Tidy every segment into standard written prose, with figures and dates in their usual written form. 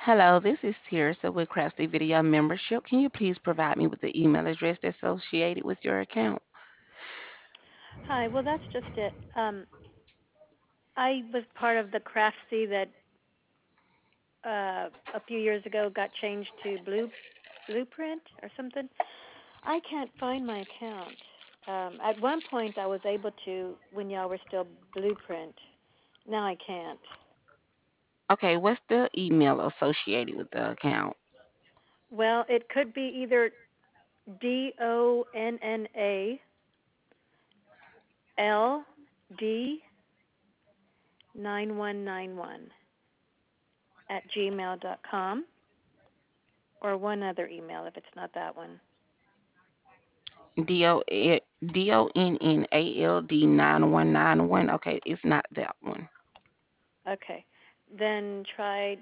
Hello, this is Tirsa with Craftsy Video Membership. Can you please provide me with the email address that's associated with your account? Hi, well, that's just it. I was part of the Craftsy that a few years ago got changed to Blueprint or something. I can't find my account. At one point, I was able to when y'all were still Blueprint. Now I can't. Okay, what's the email associated with the account? Well, it could be either DONNALD9191 at gmail.com or one other email if it's not that one. DONNALD9191. Okay, it's not that one. Okay. Then try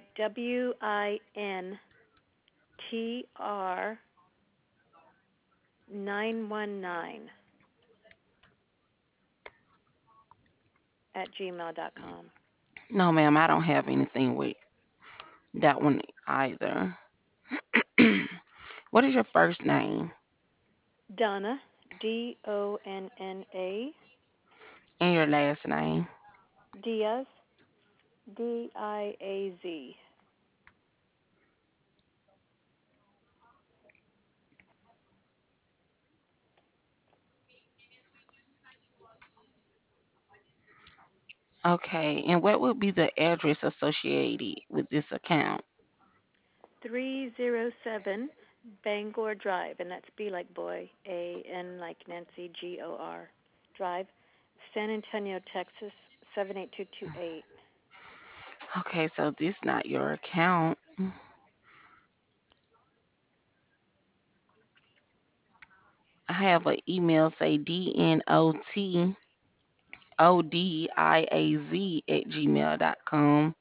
WINTR919 at gmail.com. No, ma'am, I don't have anything with that one either. What is your first name Donna, DONNA, and your last name? Diaz, DIAZ. Okay, and what would be the address associated with this account? 307 Bangor Drive, and that's B like boy, AN like Nancy, GOR Drive, San Antonio, Texas, 78228. Okay, so this not your account. I have an email say DNOTODIAZ@gmail.com.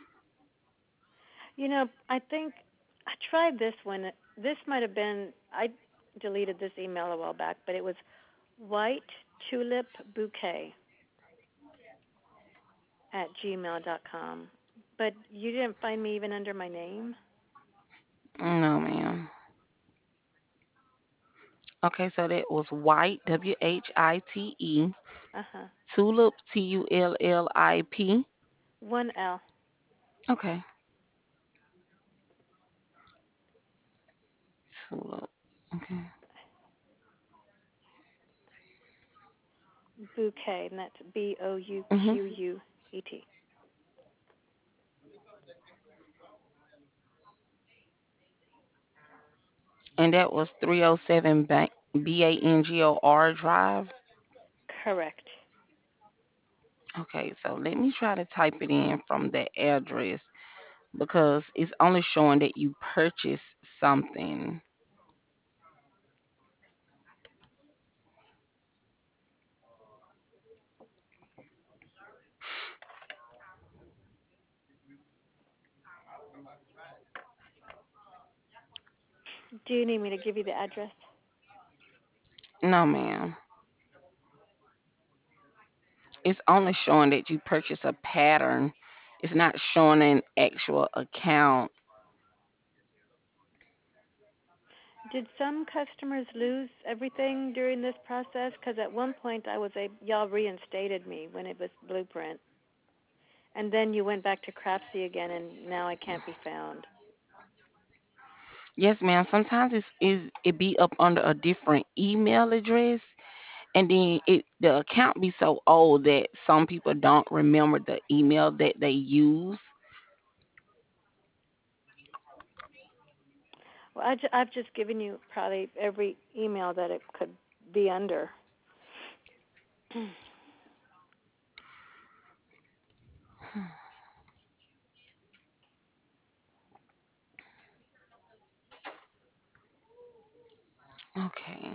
I think I tried this one. This might have been, I deleted this email a while back, but it was white tulip bouquet at gmail.com. But you didn't find me even under my name? No, ma'am. Okay, so that was white, WHITE, Uh huh. tulip, TULLIP. One L. Okay, tulip. Okay. Bouquet, and that's hmm BOUQUET. And that was 307 Bangor Drive. Correct. Okay, so let me try to type it in from that address because it's only showing that you purchased something. Do you need me to give you the address? No, ma'am. It's only showing that you purchased a pattern. It's not showing an actual account. Did some customers lose everything during this process? Because at one point y'all reinstated me when it was Blueprint, and then you went back to Craftsy again, and now I can't be found. Yes, ma'am. Sometimes it be up under a different email address, and then the account be so old that some people don't remember the email that they use. Well, I've just given you probably every email that it could be under. Okay.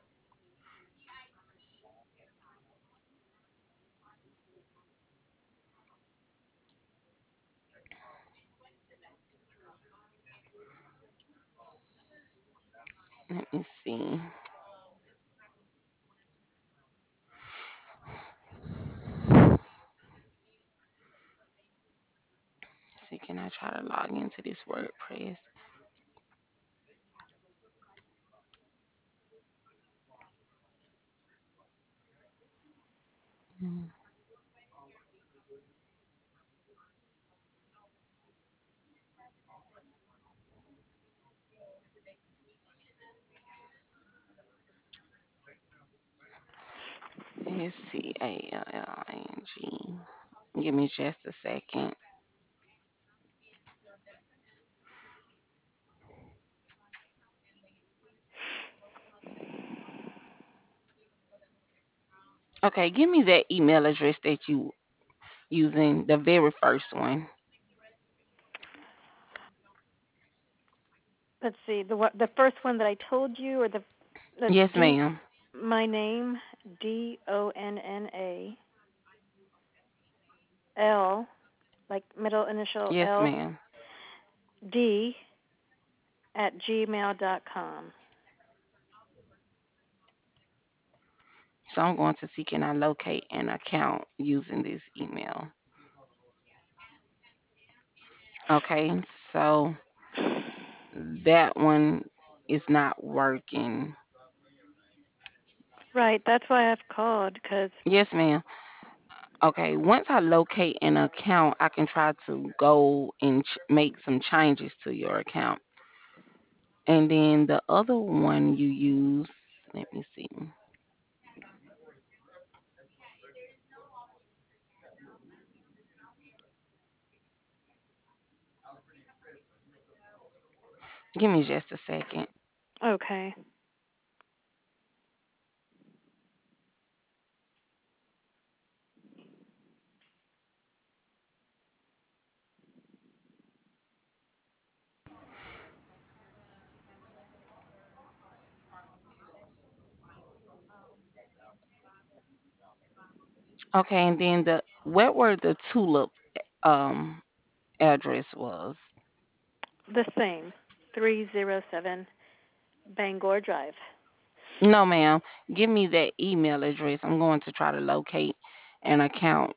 Let me see. see, can I try to log into this WordPress? Mm, SCALLING. Give me just a second. Okay, give me that email address that you using, the very first one. Let's see, the first one that I told you, or the Yes, D, ma'am. my name, DONNAL, like middle initial Yes, L, ma'am. D at gmail.com. So I'm going to see, can I locate an account using this email? Okay, so that one is not working. Right, that's why I've called, because Yes, ma'am. Okay, once I locate an account, I can try to go and make some changes to your account. And then the other one you use, let me see. Give me just a second. okay. Okay, and then the where were the tulip um address was? The same, 307 Bangor Drive. No, ma'am. Give me that email address. I'm going to try to locate an account.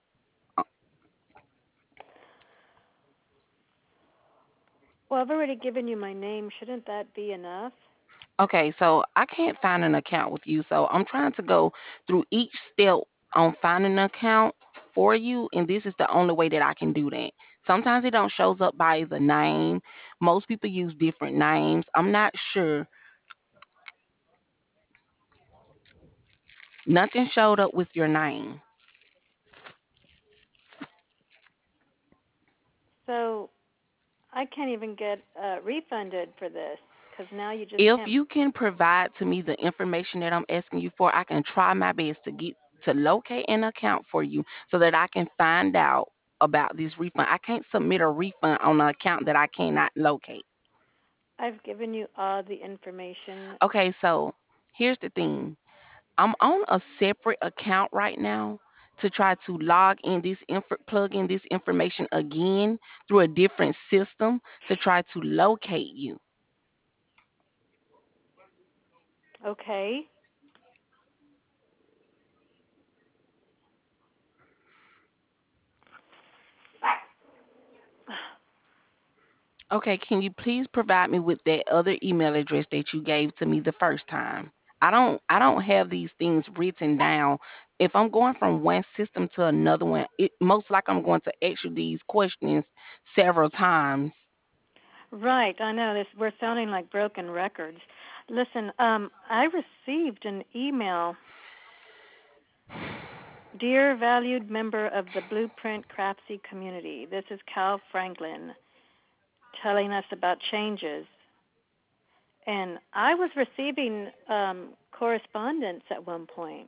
Well, I've already given you my name. Shouldn't that be enough? Okay, so I can't find an account with you. So I'm trying to go through each step on finding an account for you, and this is the only way that I can do that. Sometimes it don't shows up by the name. Most people use different names. I'm not sure. Nothing showed up with your name. So I can't even get refunded for this because now you just If can't. you can provide to me the information that I'm asking you for, I can try my best to locate an account for you so that I can find out about this refund. I can't submit a refund on an account that I cannot locate. I've given you all the information. Okay, so here's the thing. I'm on a separate account right now to try to log in plug in this information again through a different system to try to locate you. Okay. Okay, can you please provide me with that other email address that you gave to me the first time? I don't have these things written down. If I'm going from one system to another one, it most like I'm going to ask you these questions several times. Right, I know this. We're sounding like broken records. Listen, I received an email. Dear valued member of the Blueprint Craftsy community, this is Cal Franklin telling us about changes. And I was receiving correspondence at one point.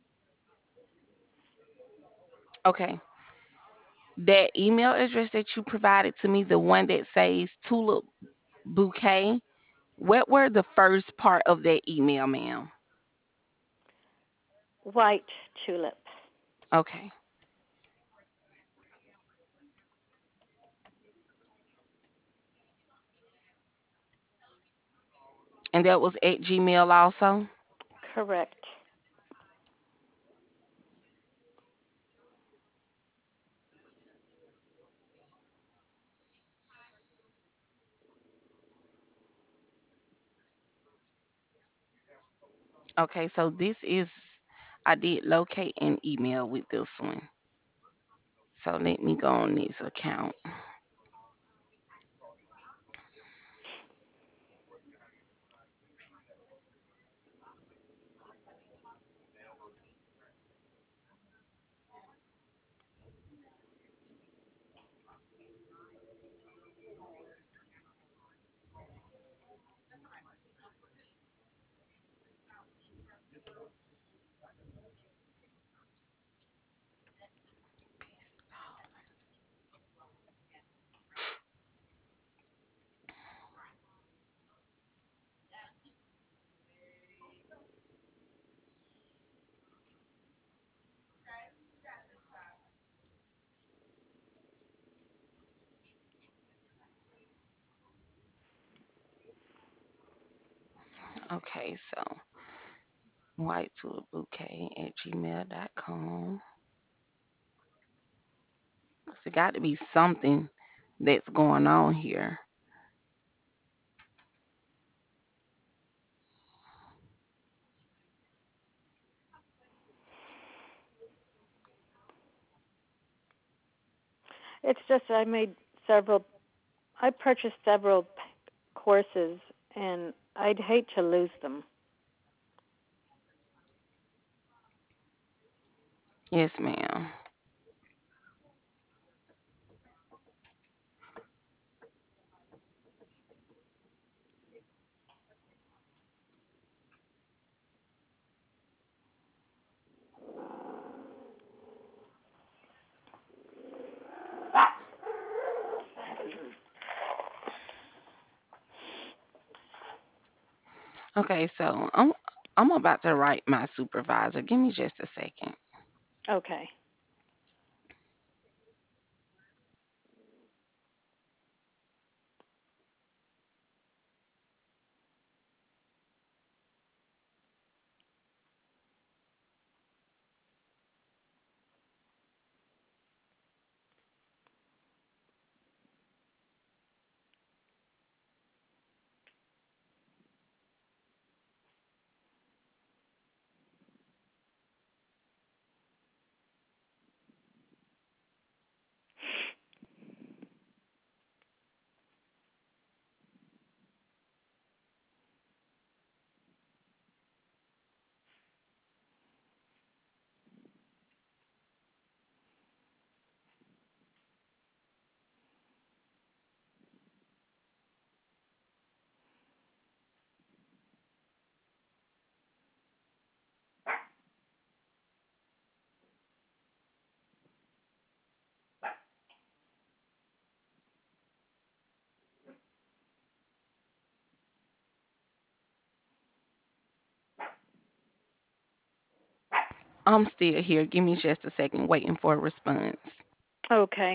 Okay. That email address that you provided to me, the one that says Tulip Bouquet, what were the first part of that email, ma'am? White tulip. Okay. And that was at Gmail also? Correct. Okay, so this is, I did locate an email with this one. So let me go on this account. Okay, so white tulip bouquet at gmail.com. So it got to be something that's going on here. It's just I made several. I purchased several courses, and I'd hate to lose them. Yes, ma'am. Okay, so I'm about to write my supervisor. Give me just a second. Okay. I'm still here. Give me just a second, waiting for a response. Okay.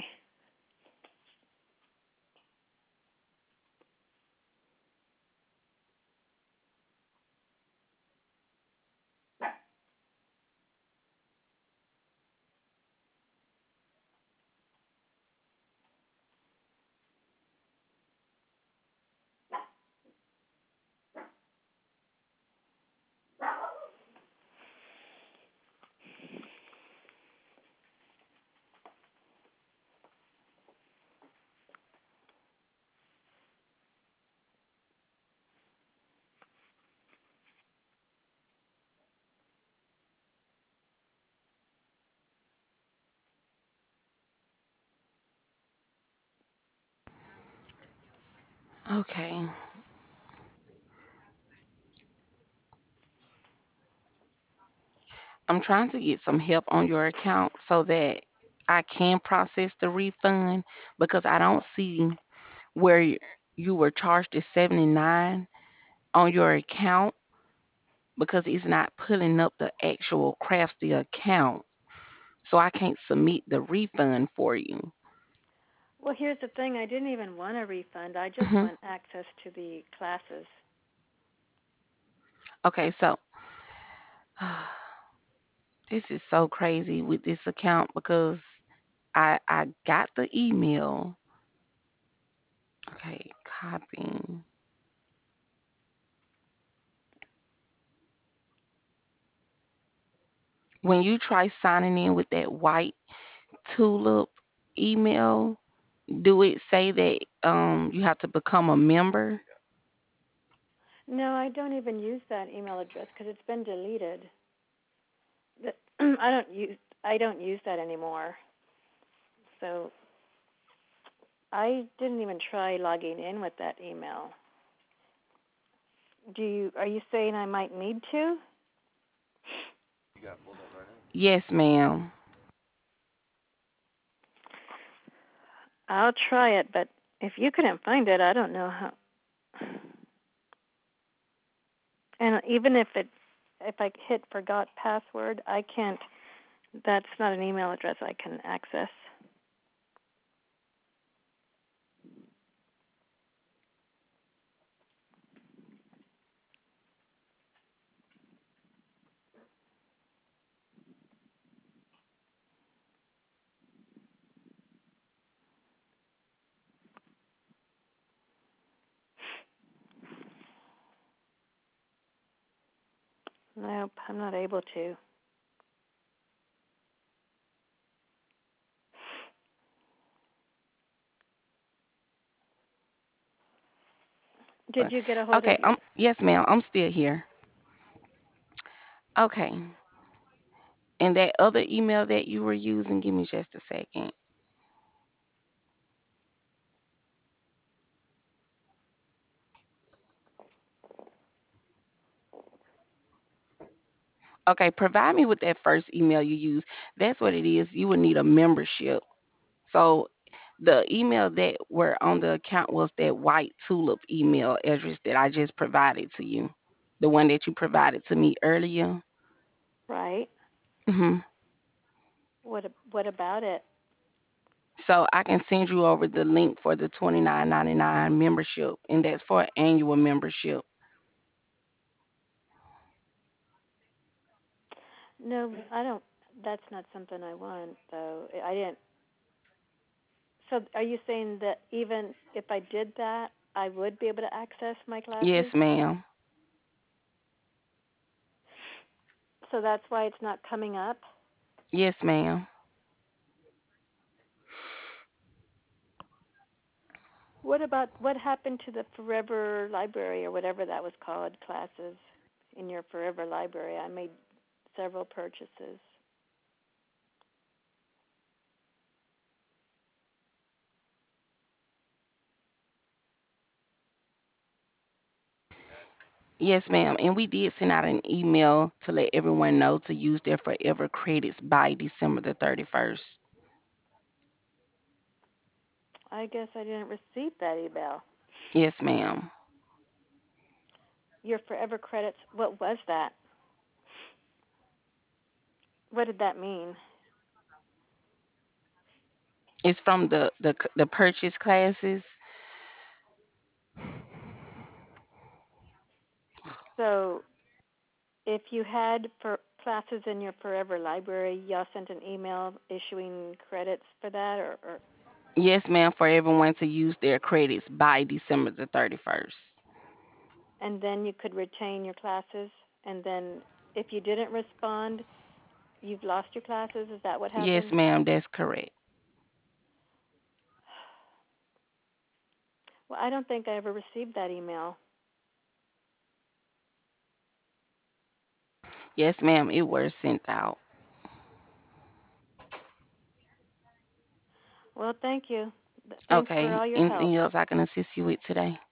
Okay. I'm trying to get some help on your account so that I can process the refund because I don't see where you were charged at 79 on your account because it's not pulling up the actual Craftsy account. So I can't submit the refund for you. Well, here's the thing. I didn't even want a refund. I just Mhm. want access to the classes. Okay, so this is so crazy with this account because I got the email. Okay, copying. When you try signing in with that white tulip email, do it say that you have to become a member? No, I don't even use that email address because it's been deleted. I don't use that anymore. So I didn't even try logging in with that email. Are you saying I might need to? Yes, ma'am. I'll try it, but if you couldn't find it, I don't know how. And even if I hit forgot password, I can't. That's not an email address I can access. Nope, I'm not able to. Did you get a hold Okay, of your? yes, ma'am. I'm still here. Okay. And that other email that you were using, give me just a second. Okay, provide me with that first email you use. That's what it is. You would need a membership. So the email that were on the account was that white tulip email address that I just provided to you. The one that you provided to me earlier. Right. hmm What about it? So I can send you over the link for the 29.99 membership, and that's for an annual membership. No, I don't. That's not something I want, though. I didn't. So, are you saying that even if I did that, I would be able to access my classes? Yes, ma'am. So that's why it's not coming up. Yes, ma'am. What happened to the Forever Library or whatever that was called classes in your Forever Library? I made several purchases. Yes, ma'am. And we did send out an email to let everyone know to use their forever credits by December the 31st. I guess I didn't receive that email. Yes, ma'am. Your Forever credits. What was that? What did that mean? It's from the purchase classes. So if you had for classes in your Forever Library, y'all sent an email issuing credits for that, or Yes, ma'am, for everyone to use their credits by December the 31st. and then you could retain your classes, and then if you didn't respond, you've lost your classes. Is that what Yes, happened? ma'am, that's correct. Well, I don't think I ever received that email. Yes, ma'am, it was sent out. Well, thank you. Thanks for Okay. all your help. Anything else I can assist you with today?